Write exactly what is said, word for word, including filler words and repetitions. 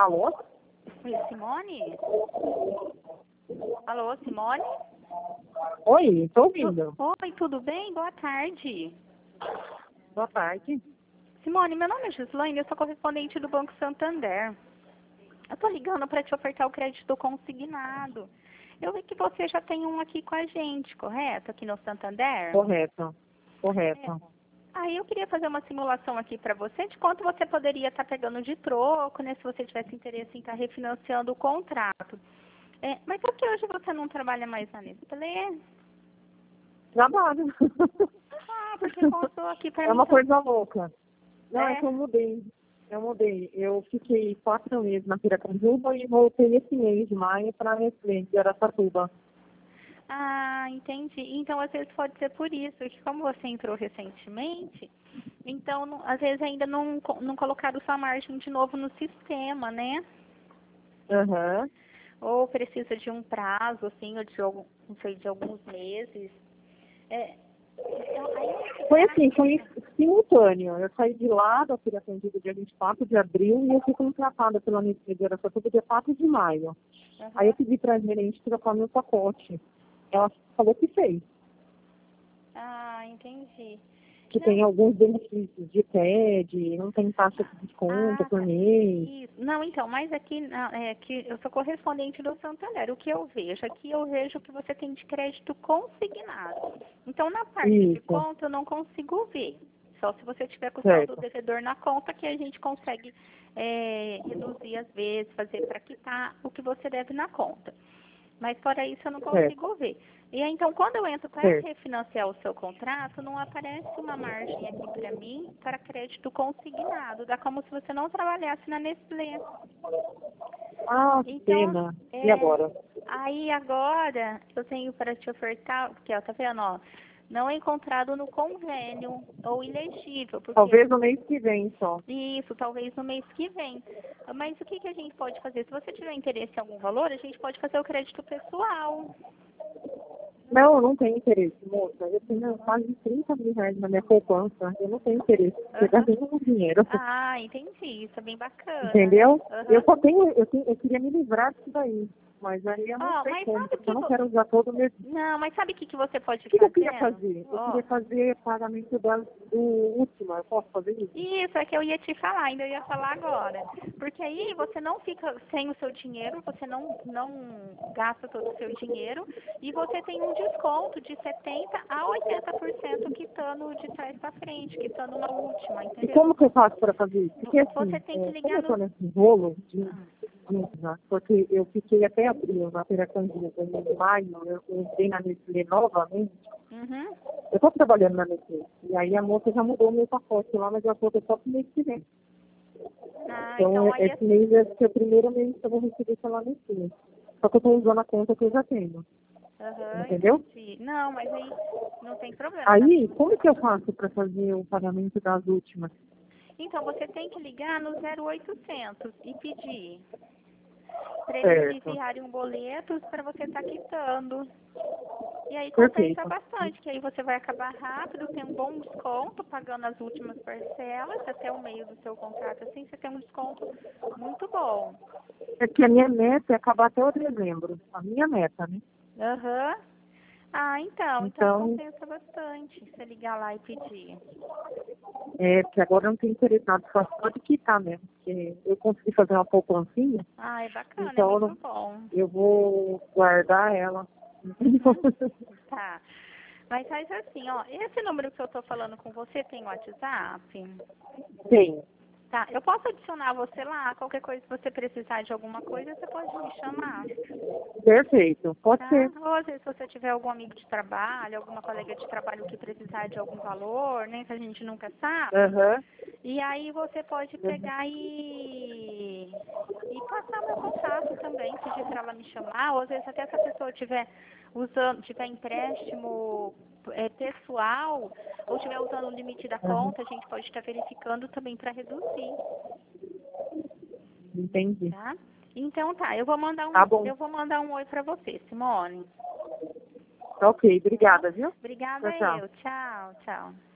Alô? Oi, Simone? Alô, Simone? Oi, tô ouvindo. Tu- Oi, tudo bem? Boa tarde. Boa tarde. Simone, meu nome é Gislaine, eu sou correspondente do Banco Santander. Eu tô ligando para te ofertar o crédito consignado. Eu vi que você já tem um aqui com a gente, correto? Aqui no Santander? Correto. Correto. É. Aí eu queria fazer uma simulação aqui para você de quanto você poderia estar pegando de troco, né? Se você tivesse interesse em estar refinanciando o contrato. É, mas por que hoje você não trabalha mais na Nestlé? Trabalho. Ah, porque contou aqui para É mim. uma que- coisa louca. Não, é É. que eu mudei. Eu mudei. Eu fiquei quatro meses na Piracanjuba e voltei esse mês de maio para Nestlé, de Araçatuba. Ah, entendi. Então, às vezes pode ser por isso, que como você entrou recentemente, então, não- às vezes ainda não, co- não colocaram sua margem de novo no sistema, né? Aham. Ou precisa de um prazo, assim, ou de, algum, não sei, de alguns meses. É, então, aí você Foi acha assim, foi que- simultâneo. Eu saí de lá da Piracanjuba dia vinte e quatro de abril e eu fui contratada pela Nestlé de Araçatuba dia quatro de maio. Aí eu Aham. pedi para a gerente trocar meu pacote. Ela falou que fez. Ah, entendi. Que Não, tem alguns benefícios de T E D, não tem taxa de desconto ah, por tá. mês. Isso. Não, então, mas aqui não, é que eu sou correspondente do Santander. O que eu vejo? Aqui eu vejo que você tem de crédito consignado. Então, na parte de Isso, conta, eu não consigo ver. Só se você tiver com o saldo certo, devedor na conta, que a gente consegue é, reduzir as vezes, fazer para quitar o que você deve na conta. Mas fora isso eu não certo, consigo ver. E aí, então, quando eu entro para certo. refinanciar o seu contrato, não aparece uma margem aqui para mim para crédito consignado. Dá como se você não trabalhasse na Nestlé. Ah, que Então, pena. E é, agora? aí agora eu tenho para te ofertar, porque ó, tá vendo, ó, não é encontrado no convênio ou ilegível, porque Talvez no mês que vem só. isso, talvez no mês que vem. Mas o que, que a gente pode fazer? Se você tiver interesse em algum valor, a gente pode fazer o crédito pessoal. Não, eu não tenho interesse, moça. Eu tenho quase trinta mil reais na minha poupança. Eu não tenho interesse em pegar Aham. nenhum dinheiro. Ah, entendi. Isso é bem bacana, né? Entendeu? Eu Aham. só tenho, eu tenho, eu queria me livrar disso daí. Mas aí eu não Ó, sei mas como, sabe o porque eu que não vo... quero usar todo o meu. Não, mas sabe o que, que você pode O que que eu fazer? queria fazer? Eu Ó, queria fazer pagamento da, do último. Eu posso fazer isso? isso é que eu ia te falar, ainda eu ia falar agora. Porque aí você não fica sem o seu dinheiro, você não, não gasta todo o seu dinheiro e você tem um desconto de setenta a oitenta por cento quitando de trás para frente, quitando na última, E entendeu? como que eu faço para fazer isso? Porque Vo- Você assim, tem que é, como ligar eu tô no. nesse rolo de, Ah, de né, porque eu fiquei até abril na Piracanjuba, em maio, eu eu entrei na Nestlé novamente, uhum. eu tô trabalhando na Nestlé. E aí a moça já mudou o meu pacote lá, mas ela falou que é só pro mês que vem. Ah, Então, então é- aí esse mês é que é o primeiro mês que eu vou receber pela Nestlé. Só que eu tô usando a conta que eu já tenho, aham, entendeu? entendi. Não, mas aí não tem problema. Tá? Aí, como que eu faço para fazer o pagamento das últimas? Então, você tem que ligar no zero oitocentos e pedir para eles te Certo. enviarem um boleto para você estar quitando. E aí compensa Perfeito. bastante, que aí você vai acabar rápido, tem um bom desconto, pagando as últimas parcelas, até o meio do seu contrato, assim, você tem um desconto muito bom. É que a minha meta é acabar até o dezembro. A minha meta, né? Aham. Ah, então, então Então, compensa bastante você ligar lá e pedir. é, porque agora eu não tenho interesse nada, só pode quitar mesmo. Porque eu consegui fazer uma poupancinha, Ah, é bacana, é então eu, muito não- bom. eu vou guardar ela. Uhum. Tá. Mas faz assim, ó, esse número que eu tô falando com você tem WhatsApp? Tem. Tá, eu posso adicionar você lá, qualquer coisa, se você precisar de alguma coisa, você pode me chamar, Perfeito. Pode tá? ser. Ou às vezes se você tiver algum amigo de trabalho, alguma colega de trabalho que precisar de algum valor, né, que a gente nunca sabe, Aham. e aí você pode Uhum. pegar e, e passar meu contato também, pedir para ela me chamar, ou às vezes até se a pessoa tiver usando, tiver empréstimo é, pessoal, ou estiver usando o limite da Uhum. conta, a gente pode estar verificando também para reduzir, Entendi. tá? Então tá, eu vou mandar Tá um, bom. eu vou mandar um oi para você, Simone. Ok, Tá? obrigada, viu? Obrigada Tchau, tchau. eu. Tchau, tchau.